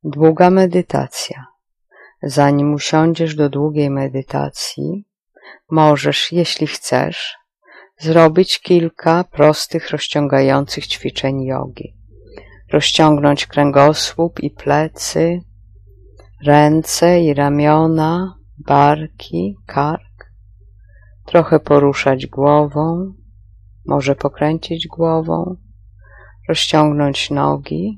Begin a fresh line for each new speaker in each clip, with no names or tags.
Długa medytacja. Zanim usiądziesz do długiej medytacji, możesz, jeśli chcesz, zrobić kilka prostych, rozciągających ćwiczeń jogi. Rozciągnąć kręgosłup i plecy, ręce i ramiona, barki, kark. Trochę poruszać głową, może pokręcić głową, rozciągnąć nogi,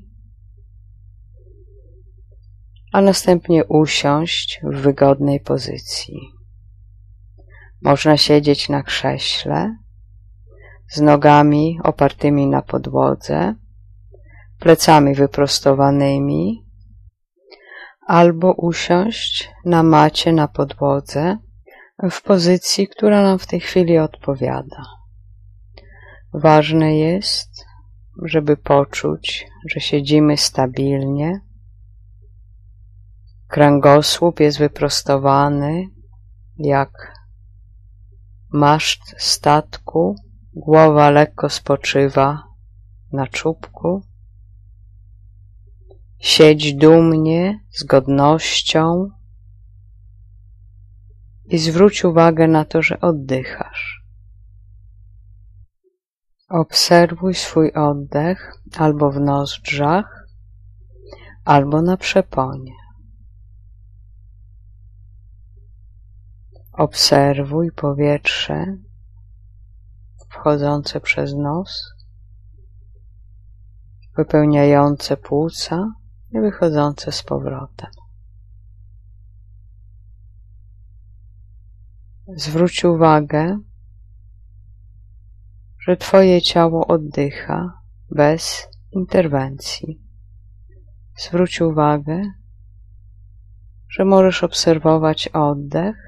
a następnie usiąść w wygodnej pozycji. Można siedzieć na krześle, z nogami opartymi na podłodze, plecami wyprostowanymi, albo usiąść na macie na podłodze w pozycji, która nam w tej chwili odpowiada. Ważne jest, żeby poczuć, że siedzimy stabilnie, kręgosłup jest wyprostowany jak maszt statku, głowa lekko spoczywa na czubku. Siedź dumnie, z godnością i zwróć uwagę na to, że oddychasz. Obserwuj swój oddech albo w nozdrzach, albo na przeponie. Obserwuj powietrze wchodzące przez nos, wypełniające płuca i wychodzące z powrotem. Zwróć uwagę, że Twoje ciało oddycha bez interwencji. Zwróć uwagę, że możesz obserwować oddech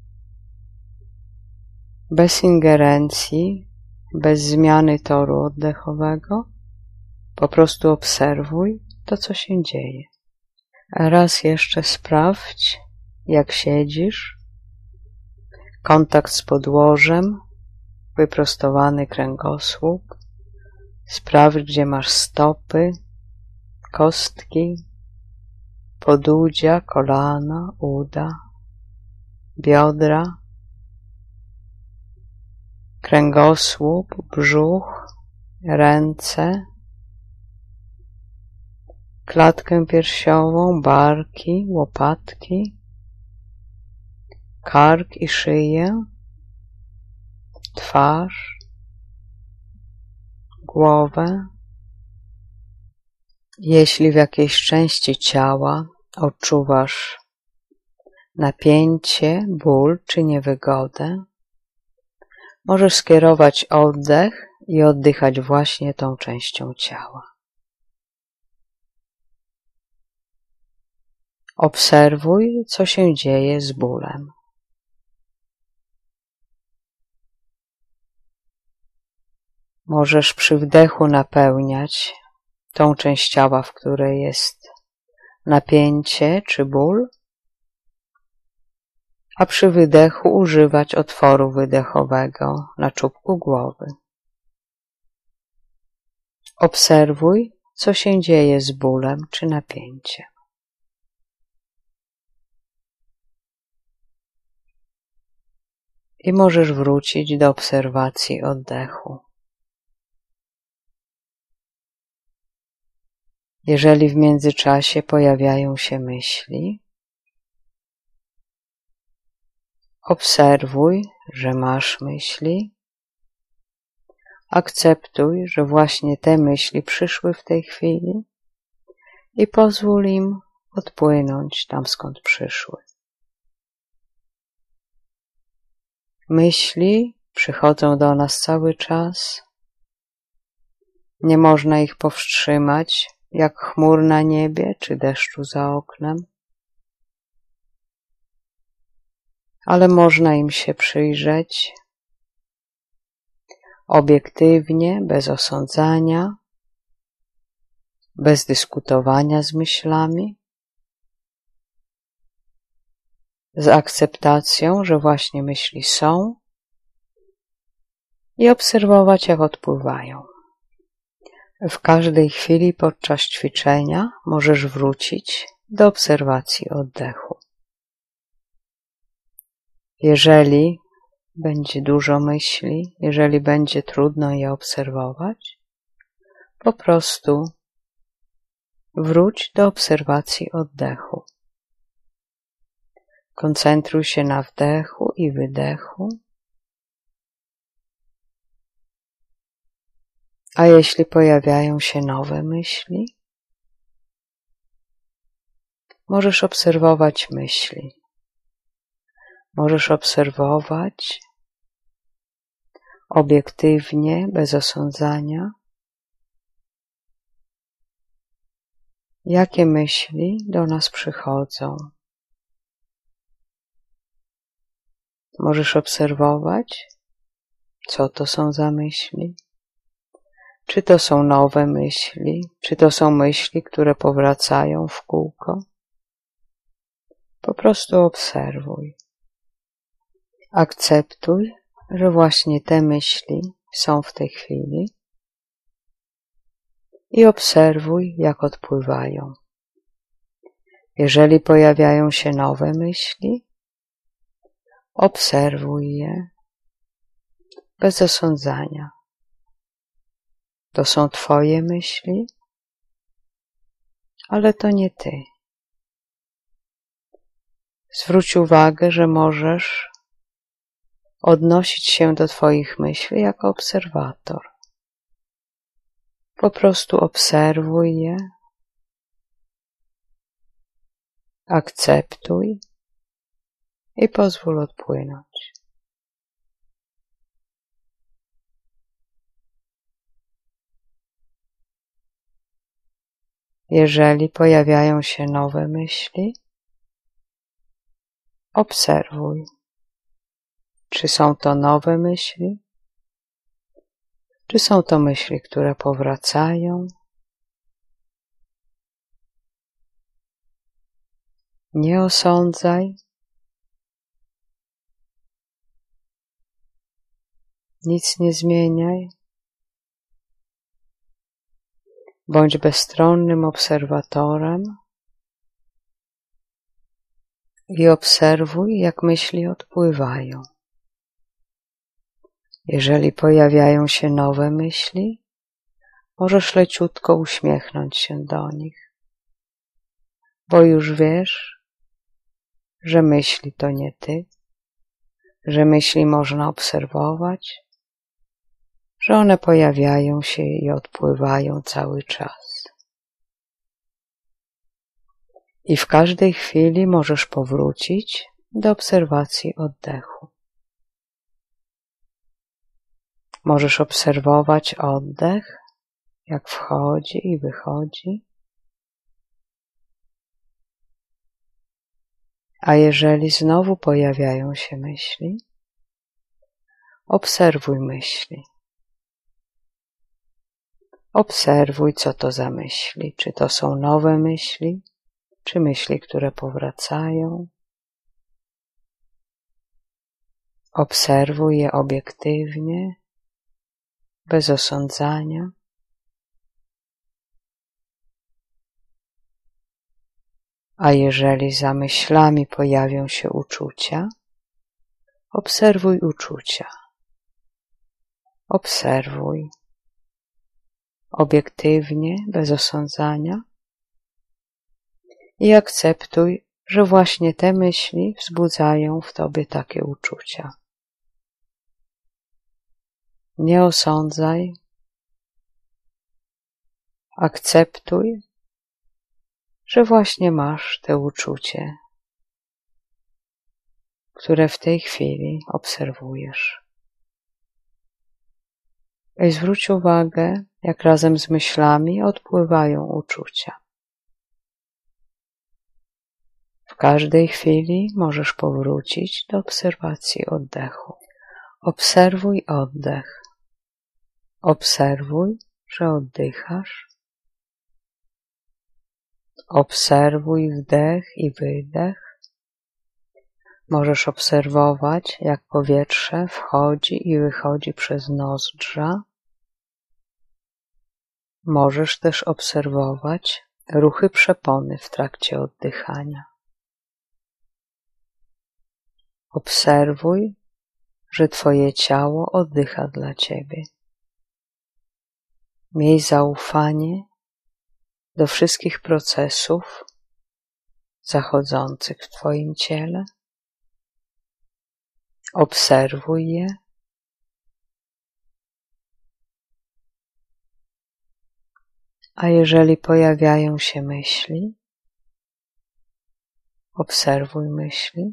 bez ingerencji, bez zmiany toru oddechowego. Po prostu obserwuj to, co się dzieje. A raz jeszcze sprawdź, jak siedzisz. Kontakt z podłożem, wyprostowany kręgosłup. Sprawdź, gdzie masz stopy, kostki, podudzia, kolana, uda, biodra, kręgosłup, brzuch, ręce, klatkę piersiową, barki, łopatki, kark i szyję, twarz, głowę. Jeśli w jakiejś części ciała odczuwasz napięcie, ból czy niewygodę, możesz skierować oddech i oddychać właśnie tą częścią ciała. Obserwuj, co się dzieje z bólem. Możesz przy wdechu napełniać tą część ciała, w której jest napięcie czy ból, a przy wydechu używać otworu wydechowego na czubku głowy. Obserwuj, co się dzieje z bólem czy napięciem. I możesz wrócić do obserwacji oddechu. Jeżeli w międzyczasie pojawiają się myśli, obserwuj, że masz myśli. Akceptuj, że właśnie te myśli przyszły w tej chwili i pozwól im odpłynąć tam, skąd przyszły. Myśli przychodzą do nas cały czas. Nie można ich powstrzymać, jak chmur na niebie czy deszczu za oknem. Ale można im się przyjrzeć obiektywnie, bez osądzania, bez dyskutowania z myślami, z akceptacją, że właśnie myśli są i obserwować, jak odpływają. W każdej chwili podczas ćwiczenia możesz wrócić do obserwacji oddechu. Jeżeli będzie dużo myśli, jeżeli będzie trudno je obserwować, po prostu wróć do obserwacji oddechu. Koncentruj się na wdechu i wydechu. A jeśli pojawiają się nowe myśli, możesz obserwować myśli. Możesz obserwować obiektywnie, bez osądzania, jakie myśli do nas przychodzą. Możesz obserwować, co to są za myśli. Czy to są nowe myśli, czy to są myśli, które powracają w kółko. Po prostu obserwuj. Akceptuj, że właśnie te myśli są w tej chwili i obserwuj, jak odpływają. Jeżeli pojawiają się nowe myśli, obserwuj je bez osądzania. To są twoje myśli, ale to nie ty. Zwróć uwagę, że możesz odnosić się do twoich myśli jako obserwator. Po prostu obserwuj je, akceptuj i pozwól odpłynąć. Jeżeli pojawiają się nowe myśli, obserwuj, czy są to nowe myśli, czy są to myśli, które powracają. Nie osądzaj, nic nie zmieniaj. Bądź bezstronnym obserwatorem i obserwuj, jak myśli odpływają. Jeżeli pojawiają się nowe myśli, możesz leciutko uśmiechnąć się do nich, bo już wiesz, że myśli to nie ty, że myśli można obserwować, że one pojawiają się i odpływają cały czas. I w każdej chwili możesz powrócić do obserwacji oddechu. Możesz obserwować oddech, jak wchodzi i wychodzi. A jeżeli znowu pojawiają się myśli, obserwuj myśli. Obserwuj, co to za myśli, czy to są nowe myśli, czy myśli, które powracają. Obserwuj je obiektywnie, bez osądzania. A jeżeli za myślami pojawią się uczucia, obserwuj uczucia. Obserwuj obiektywnie, bez osądzania i akceptuj, że właśnie te myśli wzbudzają w tobie takie uczucia. Nie osądzaj, akceptuj, że właśnie masz te uczucie, które w tej chwili obserwujesz. I zwróć uwagę, jak razem z myślami odpływają uczucia. W każdej chwili możesz powrócić do obserwacji oddechu. Obserwuj oddech. Obserwuj, że oddychasz. Obserwuj wdech i wydech. Możesz obserwować, jak powietrze wchodzi i wychodzi przez nozdrza. Możesz też obserwować ruchy przepony w trakcie oddychania. Obserwuj, że Twoje ciało oddycha dla Ciebie. Miej zaufanie do wszystkich procesów zachodzących w Twoim ciele. Obserwuj je. A jeżeli pojawiają się myśli, obserwuj myśli.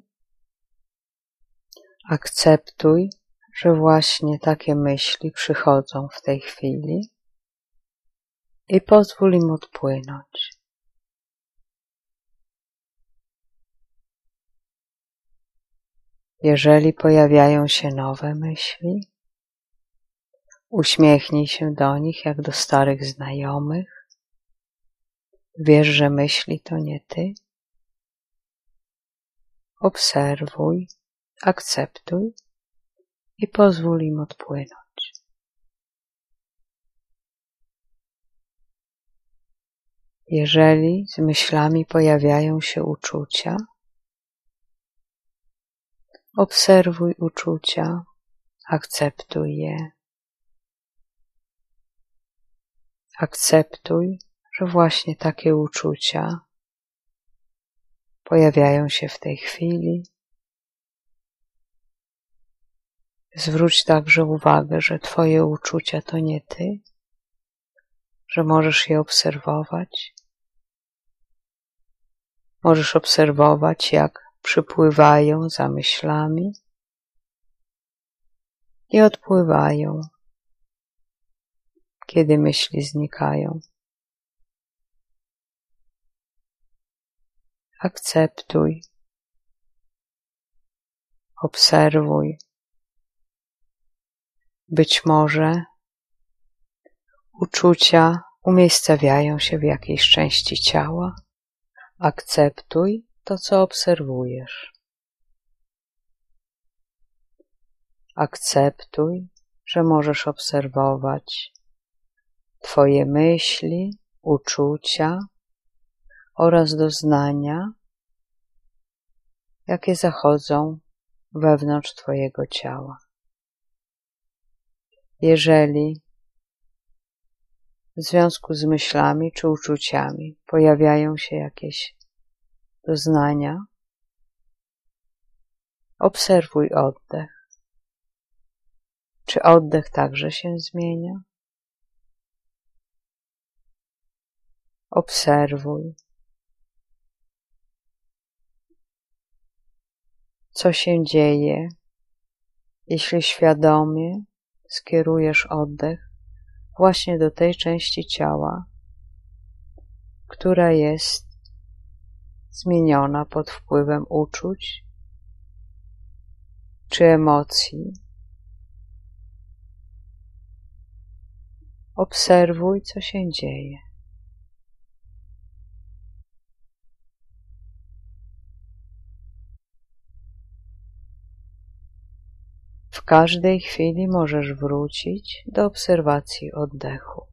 Akceptuj, że właśnie takie myśli przychodzą w tej chwili i pozwól im odpłynąć. Jeżeli pojawiają się nowe myśli, uśmiechnij się do nich jak do starych znajomych. Wiesz, że myśli to nie ty. Obserwuj, akceptuj i pozwól im odpłynąć. Jeżeli z myślami pojawiają się uczucia, obserwuj uczucia, akceptuj je. Akceptuj, że właśnie takie uczucia pojawiają się w tej chwili. Zwróć także uwagę, że Twoje uczucia to nie ty, że możesz je obserwować. Możesz obserwować, jak przypływają za myślami i odpływają, kiedy myśli znikają. Akceptuj, obserwuj. Być może uczucia umiejscawiają się w jakiejś części ciała. Akceptuj to, co obserwujesz. Akceptuj, że możesz obserwować Twoje myśli, uczucia oraz doznania, jakie zachodzą wewnątrz Twojego ciała. Jeżeli w związku z myślami czy uczuciami pojawiają się jakieś doznania, obserwuj oddech. Czy oddech także się zmienia? Obserwuj. Co się dzieje, jeśli świadomie skierujesz oddech właśnie do tej części ciała, która jest zmieniona pod wpływem uczuć czy emocji. Obserwuj, co się dzieje. W każdej chwili możesz wrócić do obserwacji oddechu.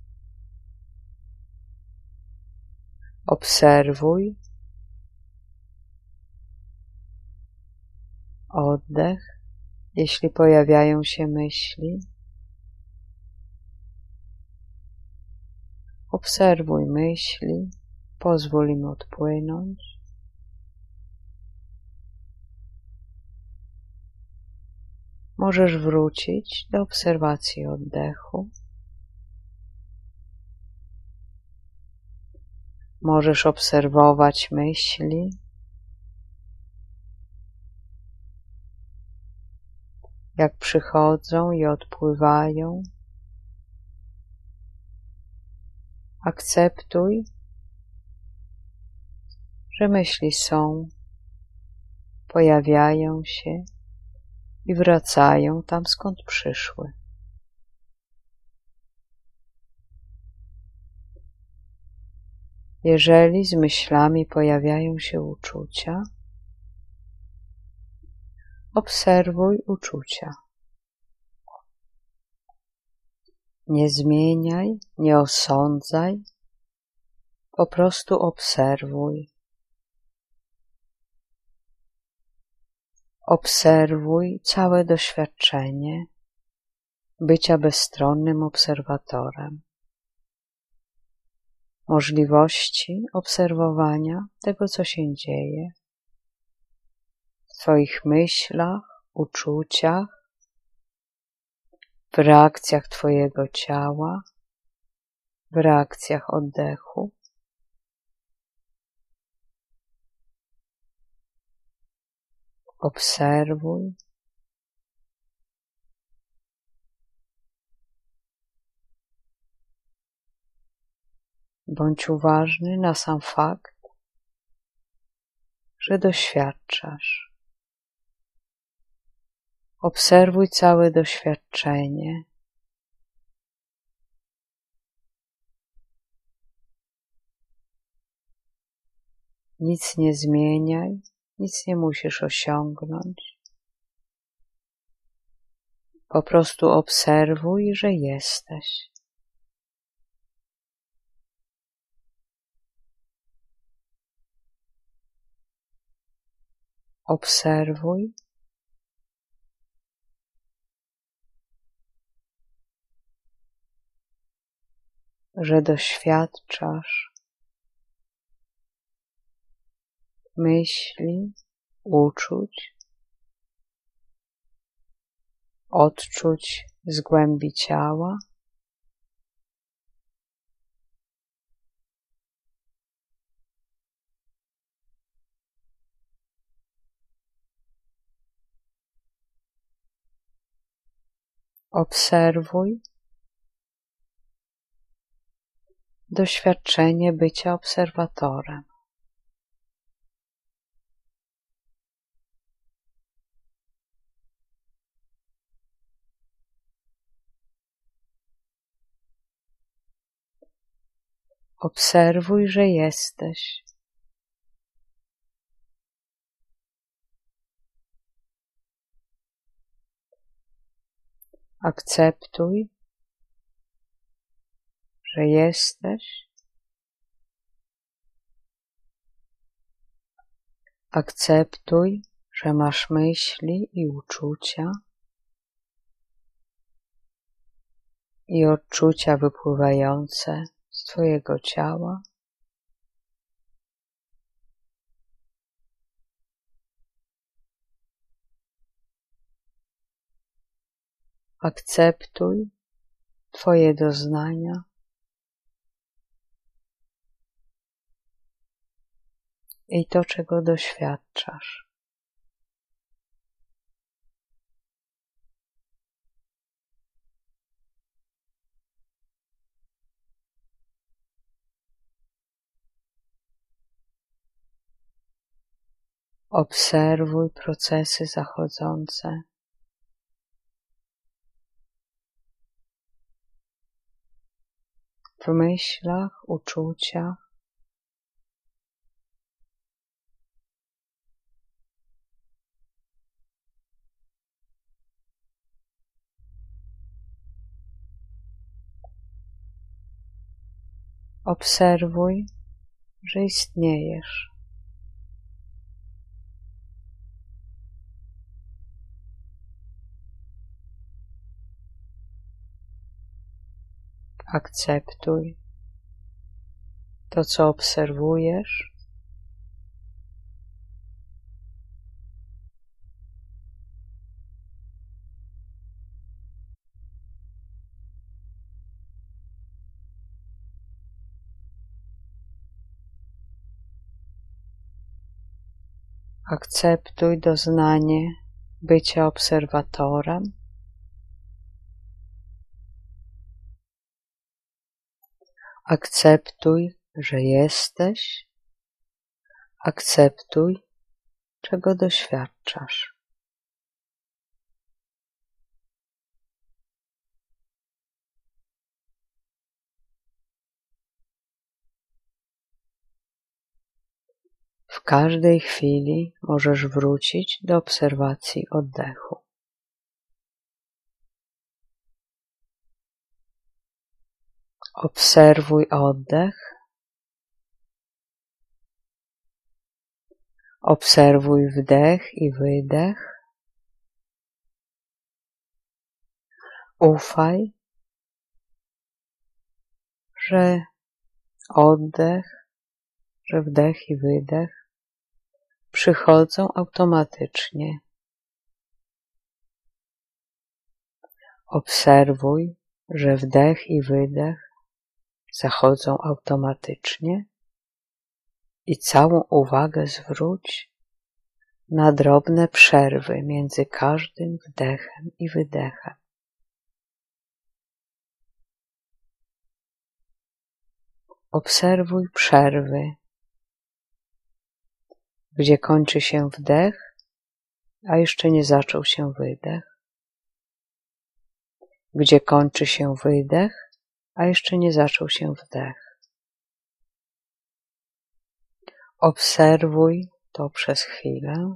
Obserwuj oddech, jeśli pojawiają się myśli. Obserwuj myśli, pozwól im odpłynąć. Możesz wrócić do obserwacji oddechu. Możesz obserwować myśli. Jak przychodzą i odpływają. Akceptuj, że myśli są, pojawiają się i wracają tam, skąd przyszły. Jeżeli z myślami pojawiają się uczucia, obserwuj uczucia. Nie zmieniaj, nie osądzaj, po prostu obserwuj. Obserwuj całe doświadczenie bycia bezstronnym obserwatorem. Możliwości obserwowania tego, co się dzieje w Twoich myślach, uczuciach, w reakcjach Twojego ciała, w reakcjach oddechu. Obserwuj. Bądź uważny na sam fakt, że doświadczasz. Obserwuj całe doświadczenie. Nic nie zmieniaj, nic nie musisz osiągnąć. Po prostu obserwuj, że jesteś. Obserwuj. Że doświadczasz myśli, uczuć, odczuć z głębi ciała. Obserwuj doświadczenie bycia obserwatorem. Obserwuj, że jesteś. Akceptuj, że jesteś. Akceptuj, że masz myśli i uczucia i odczucia wypływające z Twojego ciała. Akceptuj Twoje doznania i to, czego doświadczasz. Obserwuj procesy zachodzące. W myślach, uczuciach. Obserwuj, że istniejesz. Akceptuj to, co obserwujesz. Akceptuj doznanie bycia obserwatorem. Akceptuj, że jesteś. Akceptuj, czego doświadczasz. W każdej chwili możesz wrócić do obserwacji oddechu. Obserwuj oddech. Obserwuj wdech i wydech. Ufaj, że oddech, że wdech i wydech przychodzą automatycznie. Obserwuj, że wdech i wydech zachodzą automatycznie i całą uwagę zwróć na drobne przerwy między każdym wdechem i wydechem. Obserwuj przerwy, gdzie kończy się wdech, a jeszcze nie zaczął się wydech, gdzie kończy się wydech, a jeszcze nie zaczął się wdech. Obserwuj to przez chwilę.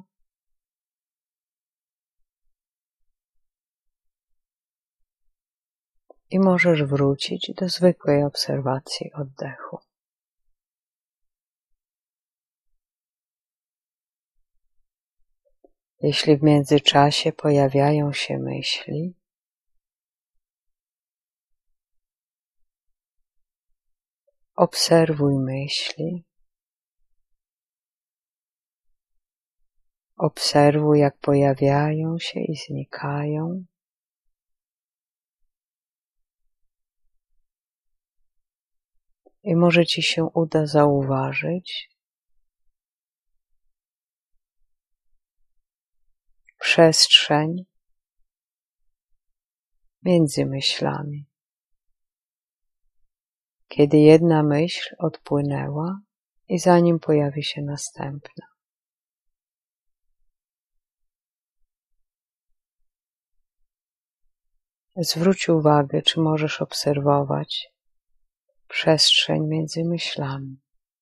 I możesz wrócić do zwykłej obserwacji oddechu. Jeśli w międzyczasie pojawiają się myśli, obserwuj myśli, obserwuj, jak pojawiają się i znikają. I może Ci się uda zauważyć przestrzeń między myślami. Kiedy jedna myśl odpłynęła i zanim pojawi się następna. Zwróć uwagę, czy możesz obserwować przestrzeń między myślami.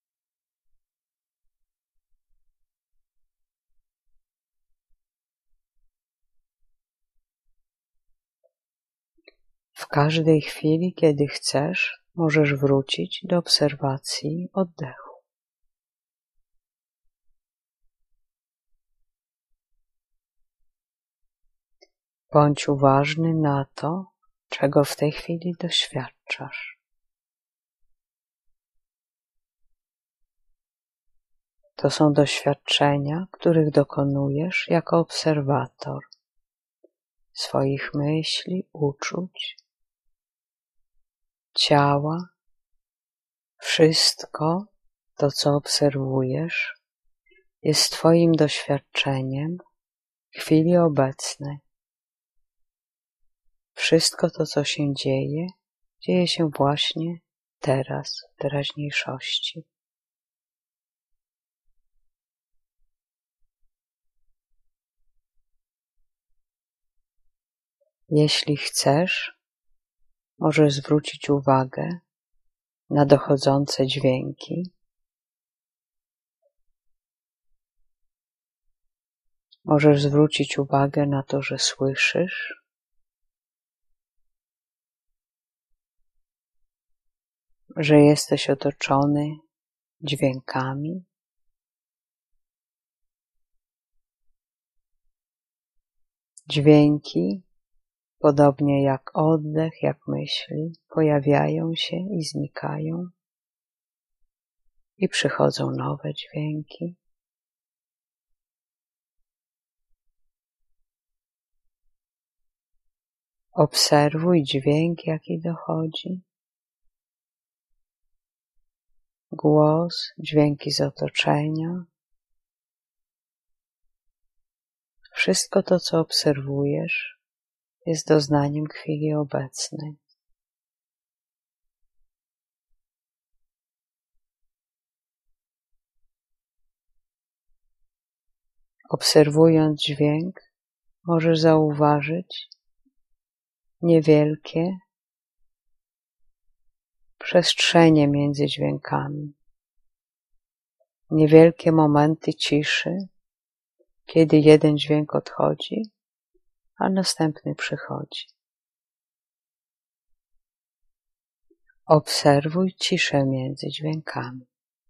W każdej chwili, kiedy chcesz, możesz wrócić do obserwacji oddechu. Bądź uważny na to, czego w tej chwili doświadczasz. To są doświadczenia, których dokonujesz jako obserwator swoich myśli, uczuć, ciała. Wszystko to, co obserwujesz, jest Twoim doświadczeniem w chwili obecnej. Wszystko to, co się dzieje, dzieje się właśnie teraz, w teraźniejszości. Jeśli chcesz, możesz zwrócić uwagę na dochodzące dźwięki. Możesz zwrócić uwagę na to, że słyszysz. Że jesteś otoczony dźwiękami. Dźwięki, podobnie jak oddech, jak myśli, pojawiają się i znikają i przychodzą nowe dźwięki. Obserwuj dźwięk, jaki dochodzi. Głos, dźwięki z otoczenia. Wszystko to, co obserwujesz, jest doznaniem chwili obecnej. Obserwując dźwięk, możesz zauważyć niewielkie przestrzenie między dźwiękami, niewielkie momenty ciszy, kiedy jeden dźwięk odchodzi, a następny przychodzi. Obserwuj ciszę między dźwiękami.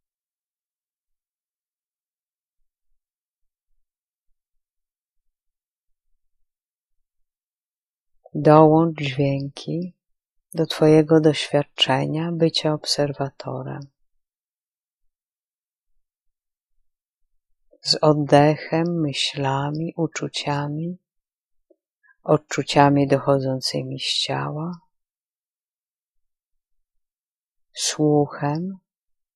Dołącz dźwięki do Twojego doświadczenia bycia obserwatorem. Z oddechem, myślami, uczuciami, odczuciami dochodzącymi z ciała, słuchem,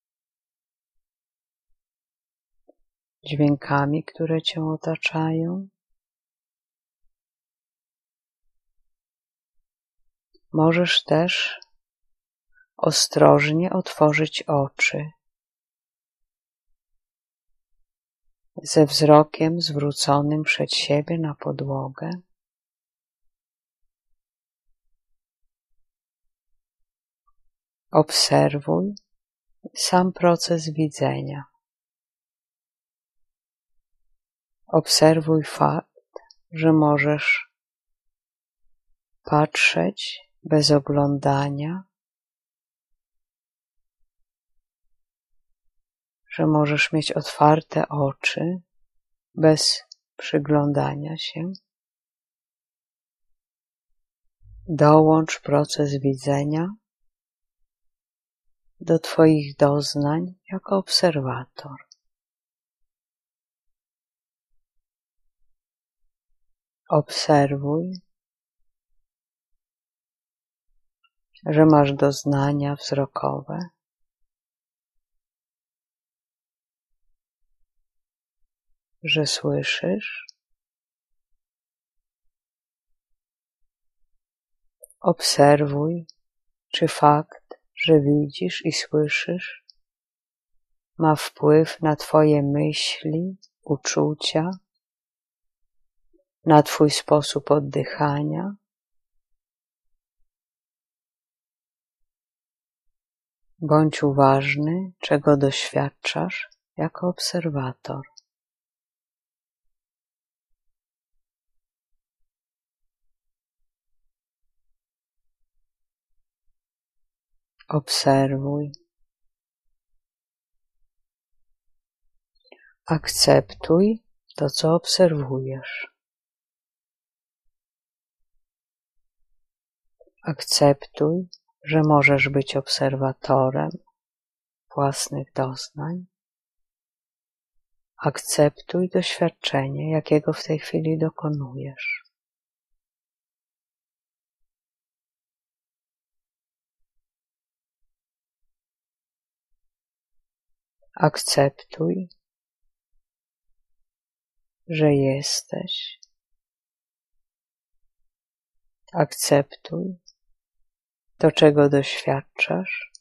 dźwiękami, które Cię otaczają. Możesz też ostrożnie otworzyć oczy, ze wzrokiem zwróconym przed siebie na podłogę. Obserwuj sam proces widzenia. Obserwuj fakt, że możesz patrzeć bez oglądania, że możesz mieć otwarte oczy bez przyglądania się. Dołącz proces widzenia do Twoich doznań jako obserwator. Obserwuj, że masz doznania wzrokowe, że słyszysz. Obserwuj, czy fakt, że widzisz i słyszysz, ma wpływ na Twoje myśli, uczucia, na Twój sposób oddychania. Bądź uważny, czego doświadczasz jako obserwator. Obserwuj. Akceptuj to, co obserwujesz. Akceptuj, że możesz być obserwatorem własnych doznań. Akceptuj doświadczenie, jakiego w tej chwili dokonujesz. Akceptuj, że jesteś. Akceptuj to, czego doświadczasz.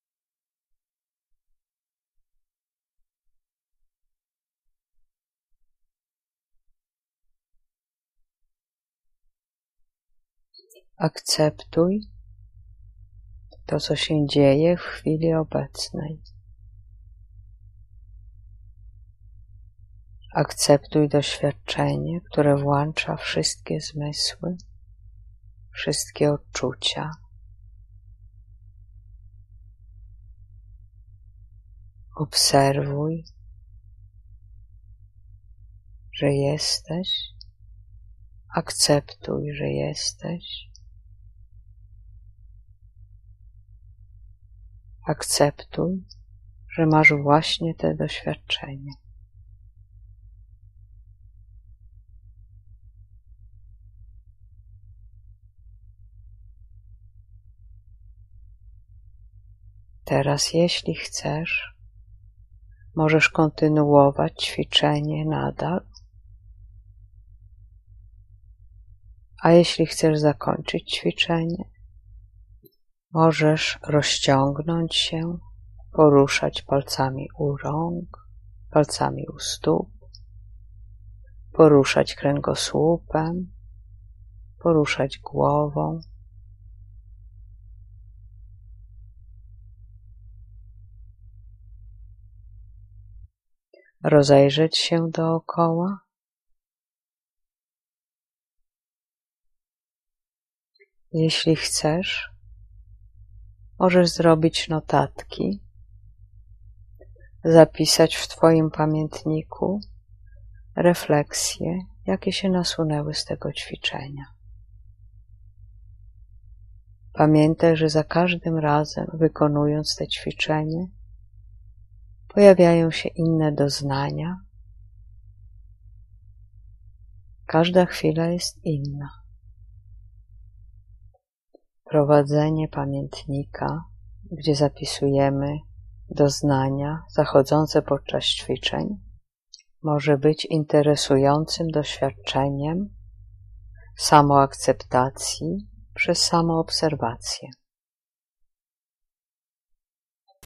Akceptuj to, co się dzieje w chwili obecnej. Akceptuj doświadczenie, które włącza wszystkie zmysły, wszystkie odczucia. Obserwuj, że jesteś. Akceptuj, że jesteś. Akceptuj, że masz właśnie te doświadczenie. Teraz, jeśli chcesz, możesz kontynuować ćwiczenie nadal, a jeśli chcesz zakończyć ćwiczenie, możesz rozciągnąć się, poruszać palcami u rąk, palcami u stóp, poruszać kręgosłupem, poruszać głową. Rozejrzeć się dookoła. Jeśli chcesz, Możesz zrobić notatki, zapisać w Twoim pamiętniku refleksje, jakie się nasunęły z tego ćwiczenia. Pamiętaj, że za każdym razem, wykonując te ćwiczenie, pojawiają się inne doznania. Każda chwila jest inna. Prowadzenie pamiętnika, gdzie zapisujemy doznania zachodzące podczas ćwiczeń, może być interesującym doświadczeniem samoakceptacji przez samoobserwację.